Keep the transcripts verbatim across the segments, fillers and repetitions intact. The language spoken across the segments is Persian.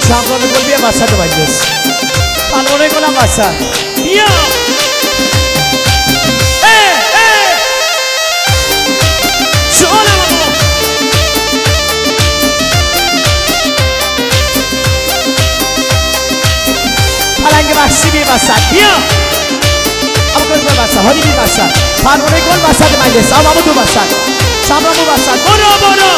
شمران گل بیا وسط مجلس پروانه گلم وسط بیا پلنگ وحشی بی وسط بیا اما گل بی وسط هادی بی وسط پروانه گل وسط مجلس اما همون دو وسط شمران بو وسط برو برو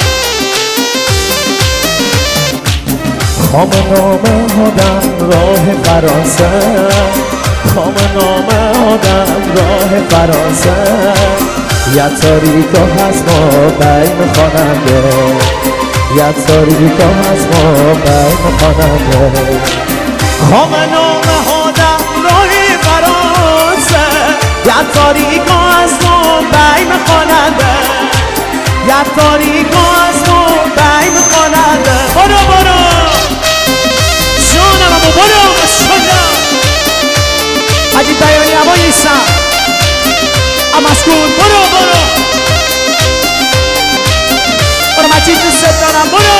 خام نامه آدم راه فرانسه خام نامه آدم راه فرانسه یه تاریکا هست ما بین خواننده یه تاریکا هست ما بین خواننده خام نامه آدم راه فرانسه یه تاریکا هست ما بین خواننده یه تاریکا هست ما بین خواننده برو برو جانم امو برو ماشالله عجیب بیانی اما نیستم اما اسکول برو برو برو مجید دوست دارم برو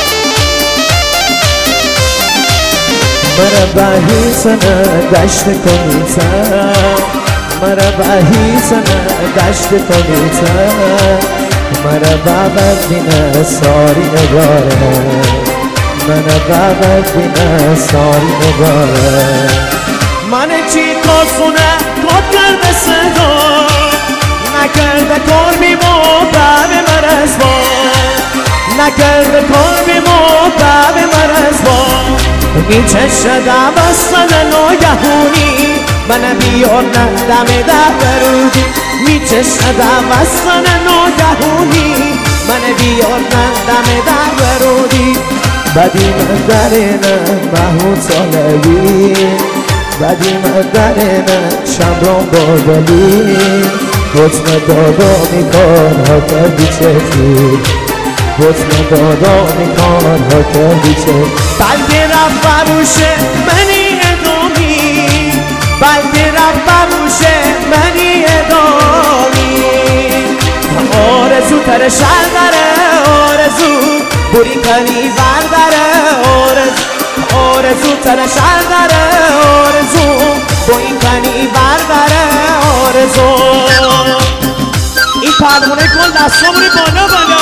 مرا بحیسنه دشت کنیتم مرا بحیسنه دشت کنیتم مرا بابت بینه ساری نگاره من بابت بینه ساری نگاره من چی کار خونه کار کرده صدا نکرده کار بیمو بب مرزبا نکرده کار بیمو بب مرزبا میچه شده بستن ناگهونی من بیار ندم در برودی میچه شده بستن ناگهونی من بیار ندم در برودی بدی مدرنه محمود صالحی بدی مدرنه شمران بابلی گتم دادا میکن ها کردی چطور گتم دادا میکن ها کردی چطور بلکه رفت بروشه منی ادامی بلکه رفت بروشه منی ادامی آرزو تر شر داره آرزو بوری کنی برداره آرزو آرزو تر شر داره آرزو بوری کنی برداره آرزو این پروانه گل دستامونه بالا بالا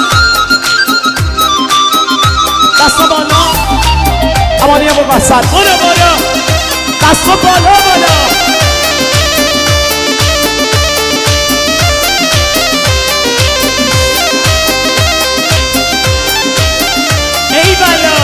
دستا بالا امانی هم وسط برو برو دستا بالا بالا ای بالا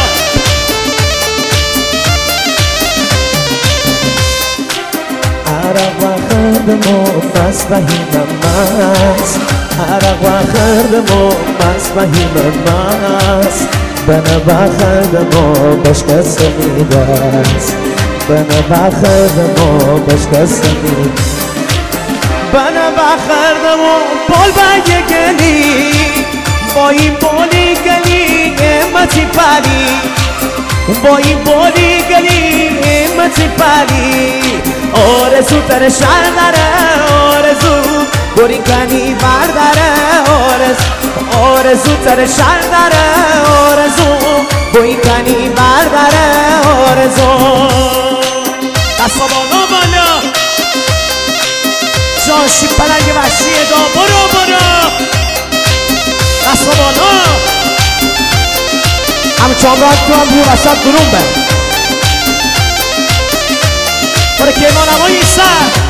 عرق و خرد مو فسبهیم مست عرق و خرد مو فسبهیم مست بنا بخرد مو بشکست میدست بنا بخرد مو بشکست میدست بنا بخرد مو بال بگه گلی با این بالی گلی امتی پلی با این بالی گلی امتی پلی آرزو تر شر داره آرزو بورین کنی برداره آرزو آرزو تر شر داره آرزو بورین کنی برداره آرزو دستا بالا بالا جاشی پلنگ وحشی دا برو برو دستا بالا همه چامران تو هم رو وسط برون بر برای کیمان همایی سر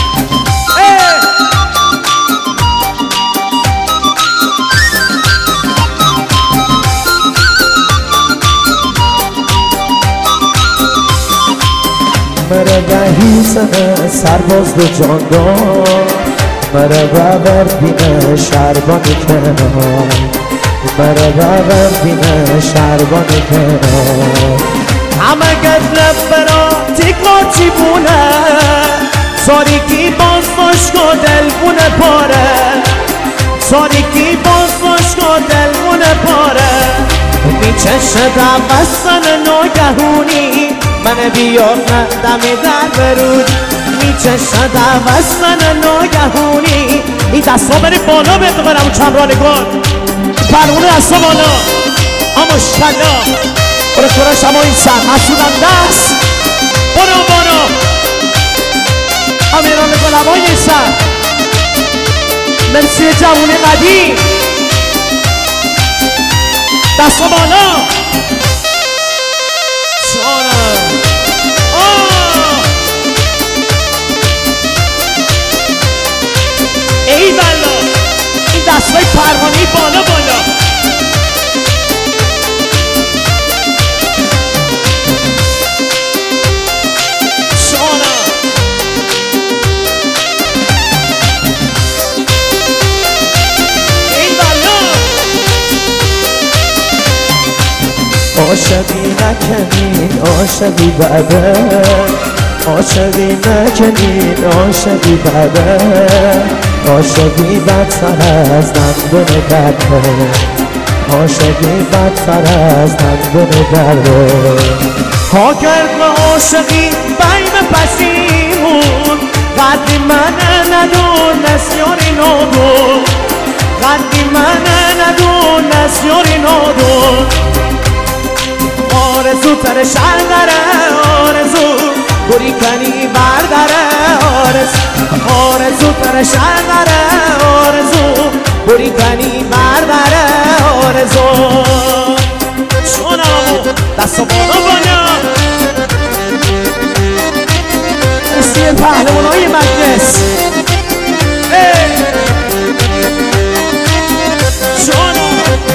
مرا بحیسنه سرباز دو جاندار مرا ببر بینه شربان کنار مرا ببر بینه شربان کنار همه گفت برا تیکاچی بونه ساریکی باز باشکا دلگونه پاره ساریکی باز باشکا دلگونه پاره میچشه در بستن ناگهونی من بیار ندم در برود میچشه در بستن ناگهونی این دستا بری بالا بهت بقرم کمران گل پرونه دستا بالا اما شلا برو شما این سر حسودم دست برو برو امیران گلمای این سر مرسی جوون قدیم دست و بالا جانم ای بلا این دستای پروانه‌ای بالا بالا جانم ای بلا عاشقی نکنین عاشقی بعده عاشقی نکنین عاشقی بعده عاشقی بدتر از دندون درده عاشقی بدتر از دندون درده ها کرد و عاشقی بیم پسیمون قدی من ندون نسیاری نادون قدی من ندون نسیاری نادون آرزو تر شر داره آرزو بری کنی برداره آرزو آرزو تر شر داره آرزو بری کنی برداره آرزو شونمو دست و بالا بالا استی پهلوانای مجلس شونم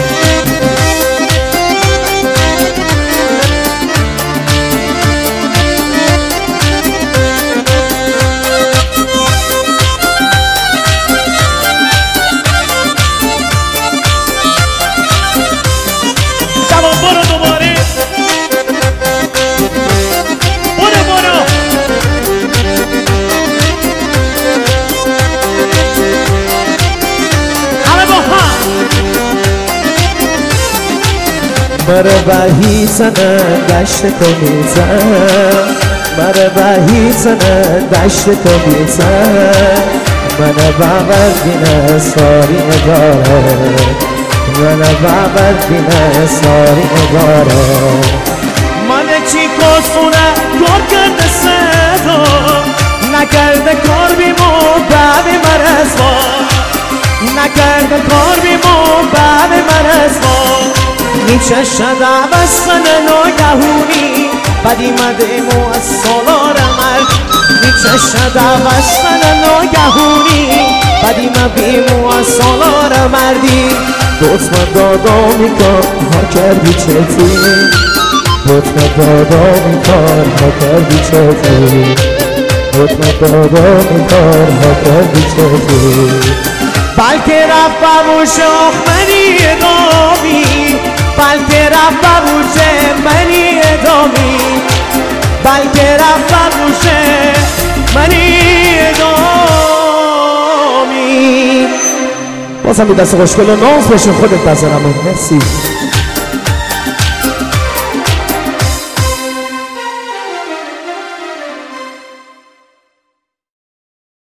مره بهی سنه دشت تو میزن مره بهی سنه دشت تو میزن منه باور دینه ساری نداره منه باور دینه ساری نداره منه چی کسونه کار کرده صدا نکرده کار بیمو بعد مرزوا نکرده کار بیمو بعد مرزوا نیچه شده بستن ناگهونی بدی مدیمو از سالار مرد نیچه شده بستن ناگهونی بدی مدیمو از سالار مردی دوست من دادا میکن ها کردی چتی دوست من دادا میکن ها کردی چتی دوست من دادا میکن ها کردی چتی بلکه رفت ببوش منی ادامی بلکه رفت ببوش منی ادامی بلکه رفت ببوش منی ادامی بازم به دست خوشگل و ناز بشین خودت بزنم مرسی